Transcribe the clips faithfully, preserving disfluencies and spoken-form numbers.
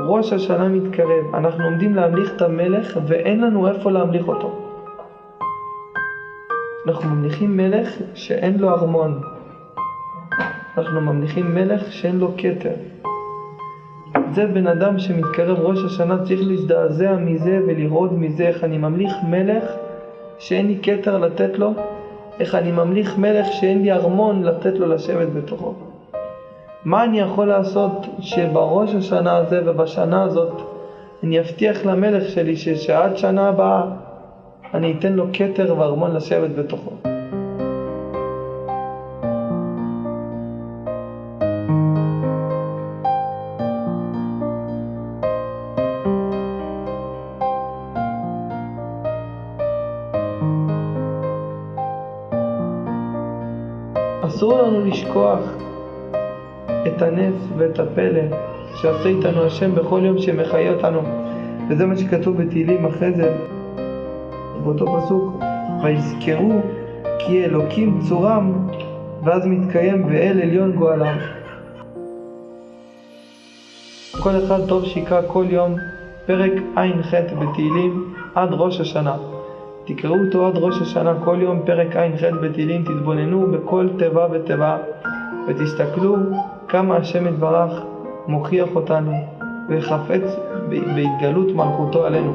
ראש השנה מתקרב, אנחנו עומדים להמליך את המלך ואין לנו איפה להמליך אותו. אנחנו ממליכים מלך שאין לו ארמון. אנחנו ממליכים מלך שאין לו כתר. זה בן אדם שמתקרב ראש השנה צריך להזדעזע מזה ולראות מזה איך אני ממליך מלך שאין לי כתר לתת לו, איך אני ממליך מלך שאין לי ארמון לתת לו לשבת בתוכו. מה אני יכול לעשות שבראש השנה הזה ובשנה הזאת אני אבטיח למלך שלי ששעד שנה הבאה אני אתן לו כתר וארמון לשבת בתוכו. אסור לנו לשכוח את הנס ואת הפלא שעושה איתנו השם בכל יום שמחיה אותנו, וזה מה שכתוב בתהילים אחרי זה באותו פסוק, ויזכרו כי אלוקים צורם, ואז מתקיים ואל עליון גואלם. כל אחד טוב שיקרא כל יום פרק עין ח' בתהילים עד ראש השנה. תקראו אותו עד ראש השנה כל יום פרק עין ח' בתהילים, תתבוננו בכל תיבה ותיבה ותסתכלו כמה השם יתברך מוכיח אותנו וחפץ בהתגלות מלכותו עלינו.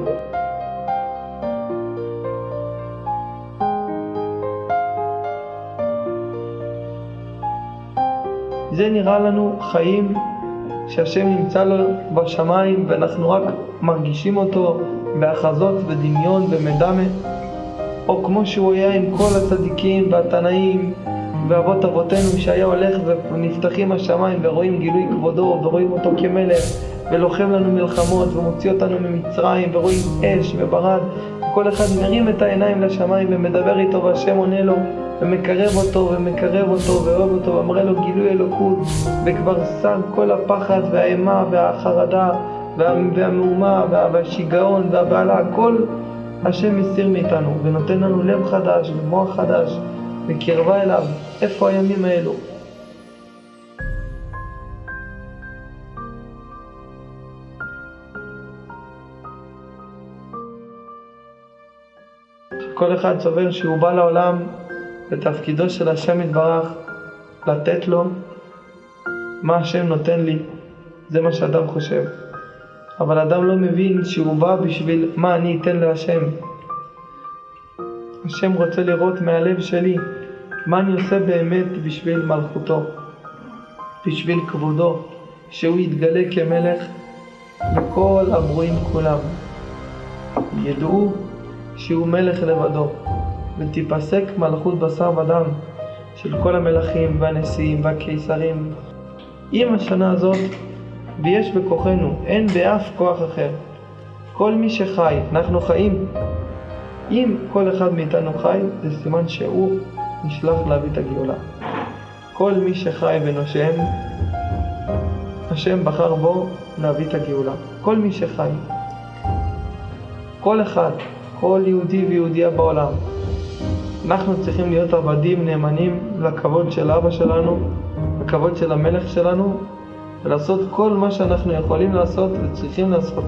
זה נראה לנו חיים שהשם נמצא לו בשמיים ואנחנו רק מרגישים אותו בהחזות ודמיון ומדמה, או כמו שהוא היה עם כל הצדיקים והתנאים ואבות אבותינו שהיה הולך ונפתחים השמיים ורואים גילוי כבודו ורואים אותו כמלך ולוחם לנו מלחמות ומוציא אותנו ממצרים ורואים אש וברד, וכל אחד מרים את העיניים לשמיים ומדבר איתו והשם עונה לו ומקרב אותו ומקרב אותו ואוהב אותו ואמרה לו גילוי אלוקות, וכבר שם כל הפחד והאימה והחרדה וה, והמהומה וה, והשיגעון והבעלה, הכל השם מסיר מאיתנו ונותן לנו לב חדש ומוח חדש וקרבה אליו. איפה הימים האלו? כל אחד סובר שהוא בא לעולם בתפקידו של השם יתברך לתת לו מה השם נותן לי, זה מה שאדם חושב, אבל אדם לא מבין שהוא בא בשביל מה אני אתן להשם. השם רוצה לראות מהלב שלי מה אני עושה באמת בשביל מלכותו, בשביל כבודו, שהוא יתגלה כמלך וכל הברואים כולם ידעו שהוא מלך לבדו, ותיפסק מלכות בשר ודם של כל המלכים והנשיאים והקיסרים. עם השנה הזאת, ויש בכוחנו, אין באף כוח אחר. כל מי שחי, אנחנו חיים. אם כל אחד מאיתנו חי, זה סימן שהוא נשלח להביא את הגאולה. כל מי שחי ונושם, השם בחר בו להביא את הגאולה. כל מי שחי, כל אחד, כל יהודי ויהודיה בעולם, אנחנו צריכים להיות עבדים נאמנים לכבוד של אבא שלנו, לכבוד של המלך שלנו, ולעשות כל מה שאנחנו יכולים לעשות וצריכים לעשות.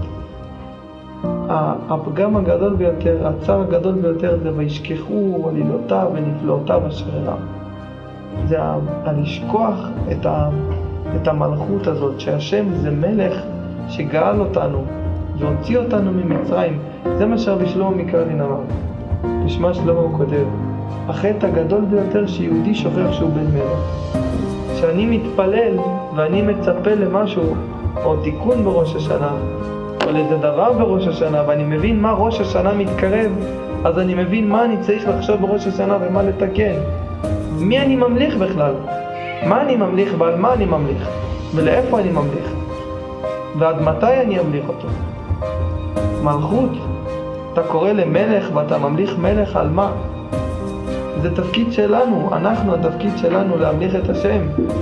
הפגם הגדול ביותר, הצער הגדול ביותר, זה וישכחו עלילותיו ונפלאותיו אשר הרע. זה לשכוח את, ה, את המלכות הזאת, שהשם זה מלך שגאל אותנו והוציא אותנו ממצרים. זה מה שרבי שלמה מקרלין אמר. בשמה שלמה הוא כותב, החטא הגדול ביותר שיהודי שוכח שהוא בן מלך. שאני מתפלל ואני מצפה למשהו או תיקון בראש השנה או לאיזה דבר בראש השנה, ואני מבין מה ראש השנה מתקרב, אז אני מבין מה אני צריך לחשוב בראש השנה ומה לתקן. מי אני ממליך בכלל? מה אני ממליך ועל מה אני ממליך? ולאיפה אני ממליך? ועד מתי אני אמליך אותו? מלכות, אתה קורא למלך ואתה ממליך מלך על מה? זה תפקיד שלנו, אנחנו התפקיד שלנו להמליך את השם.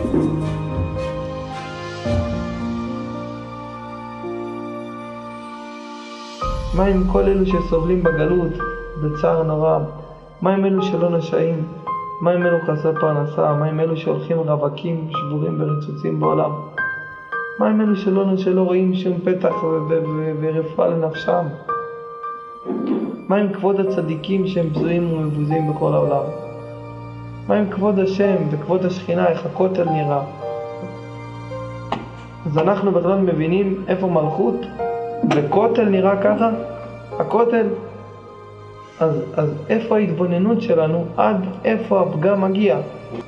מה עם כל אלו שסובלים בגלות, בצער נורא? מה עם אלו שלא נשאים? מה עם אלו חסרי פרנסה? מה עם אלו שהולכים רווקים, שבורים ברצוצים בעולם? מה עם אלו שלא, שלא רואים שום פתח ורפואה לנפשם? מה עם כבוד הצדיקים שהם בזויים ומבוזים בכל העולם? מה עם כבוד השם וכבוד השכינה, איך הכותל נראה? אז אנחנו בכלל מבינים איפה מלכות וכותל נראה ככה? הכותל, אז, אז איפה ההתבוננות שלנו, עד איפה הפגם מגיע?